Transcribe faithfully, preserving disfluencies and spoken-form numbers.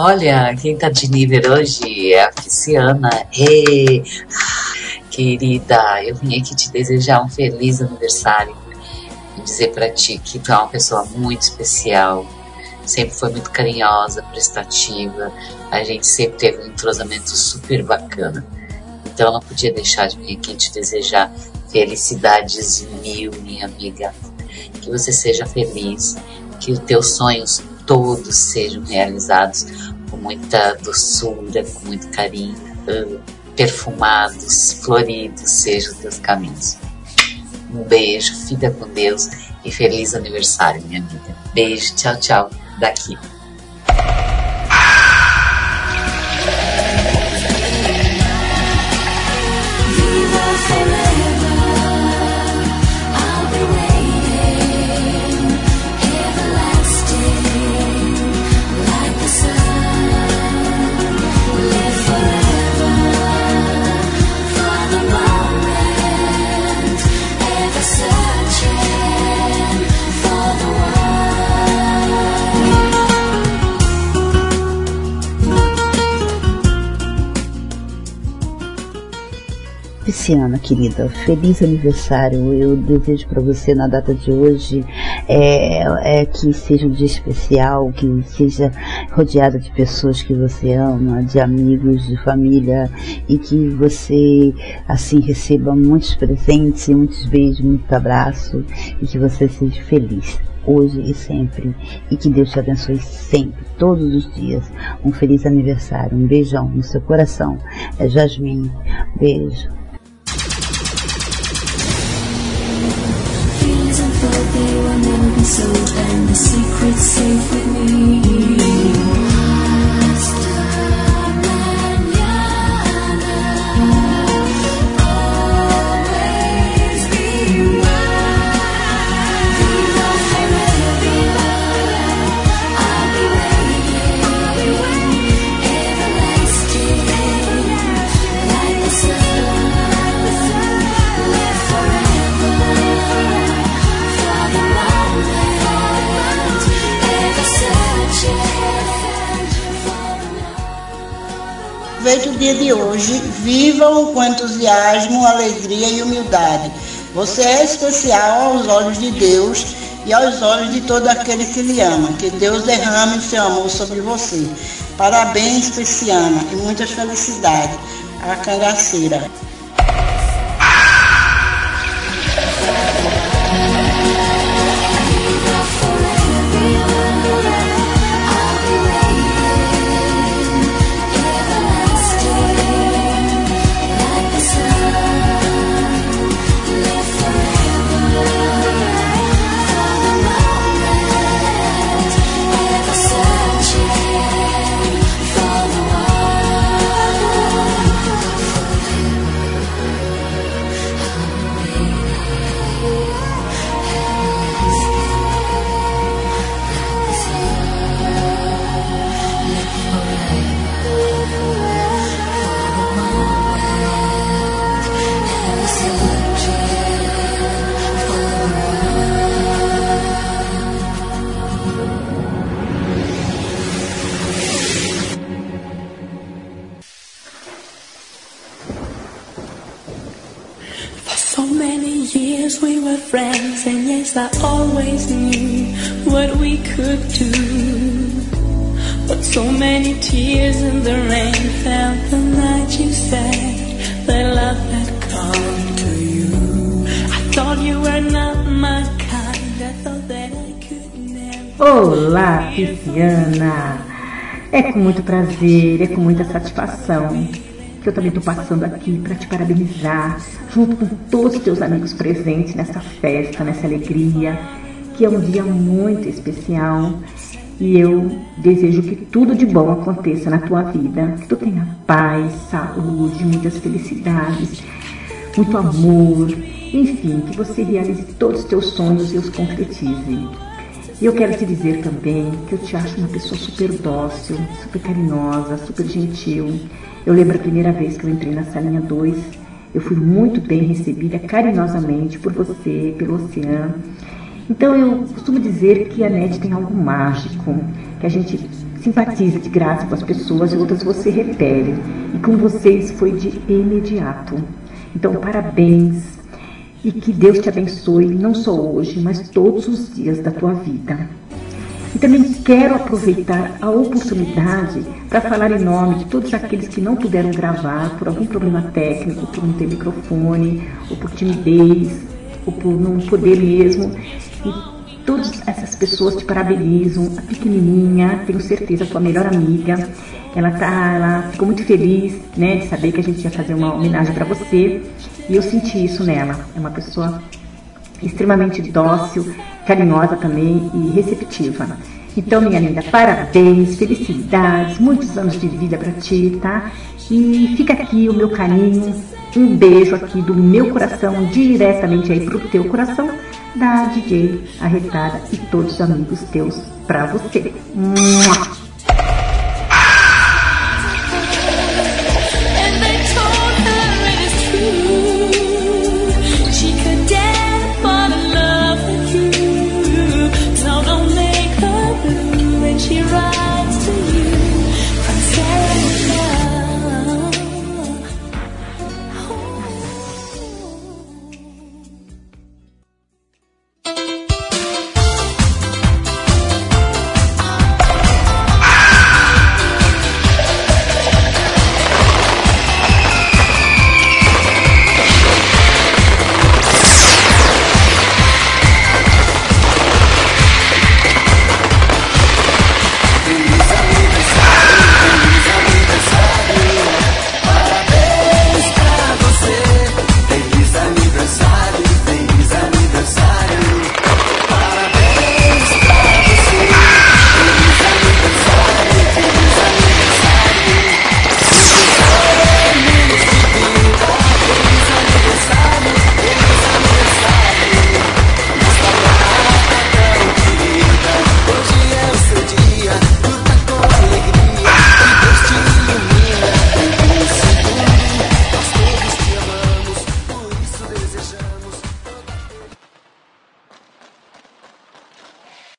Olha, quem tá de nível hoje é a Pisciana. Ei, querida, eu vim aqui te desejar um feliz aniversário e dizer pra ti que tu é uma pessoa muito especial, sempre foi muito carinhosa, prestativa, a gente sempre teve um entrosamento super bacana. Então eu não podia deixar de vir aqui te desejar felicidades mil, minha amiga. Que você seja feliz, que os teus sonhos todos sejam realizados com muita doçura, com muito carinho, perfumados, floridos sejam os teus caminhos. Um beijo, fica com Deus e feliz aniversário, minha amiga. Beijo, tchau, tchau, daqui. Pisciana, querida, feliz aniversário. Eu desejo para você na data de hoje é, é que seja um dia especial, que seja rodeada de pessoas que você ama, de amigos, de família, e que você assim receba muitos presentes, muitos beijos, muito abraço, e que você seja feliz hoje e sempre, e que Deus te abençoe sempre, todos os dias. Um feliz aniversário, um beijão no seu coração. É Jasmine, beijo. So and the secret's safe with me. Aproveite o dia de hoje, vivam com entusiasmo, alegria e humildade. Você é especial aos olhos de Deus e aos olhos de todo aquele que lhe ama. Que Deus derrame o seu amor sobre você. Parabéns, Pisciana, e muitas felicidades. A cangaceira. We were friends, and yes, I always knew what we could do. But so many tears in the rain fell the night you said that love had come to you. I thought you were not my kind, I thought that I could never. Olá, Pisciana! É com muito prazer, é com muita satisfação que eu também estou passando aqui para te parabenizar, junto com todos os teus amigos presentes nessa festa, nessa alegria, que é um dia muito especial. E eu desejo que tudo de bom aconteça na tua vida, que tu tenha paz, saúde, muitas felicidades, muito amor, enfim, que você realize todos os teus sonhos e os concretize. E eu quero te dizer também que eu te acho uma pessoa super dócil, super carinhosa, super gentil. Eu lembro a primeira vez que eu entrei na salinha dois, eu fui muito bem recebida carinhosamente por você, pelo Oceano. Então eu costumo dizer que a N E T tem algo mágico, que a gente simpatiza de graça com as pessoas e outras você repele. E com vocês foi de imediato. Então, parabéns e que Deus te abençoe, não só hoje, mas todos os dias da tua vida. E também quero aproveitar a oportunidade para falar em nome de todos aqueles que não puderam gravar por algum problema técnico, por não ter microfone, ou por timidez, ou por não poder mesmo. E todas essas pessoas te parabenizam. A pequenininha, tenho certeza, tua melhor amiga, ela, tá, ela ficou muito feliz, né, de saber que a gente ia fazer uma homenagem para você. E eu senti isso nela. É uma pessoa extremamente dócil, carinhosa também e receptiva. Então, minha linda, parabéns, felicidades, muitos anos de vida para ti, tá? E fica aqui o meu carinho, um beijo aqui do meu coração, diretamente aí pro teu coração, da D J Arretada e todos os amigos teus pra você. Mua!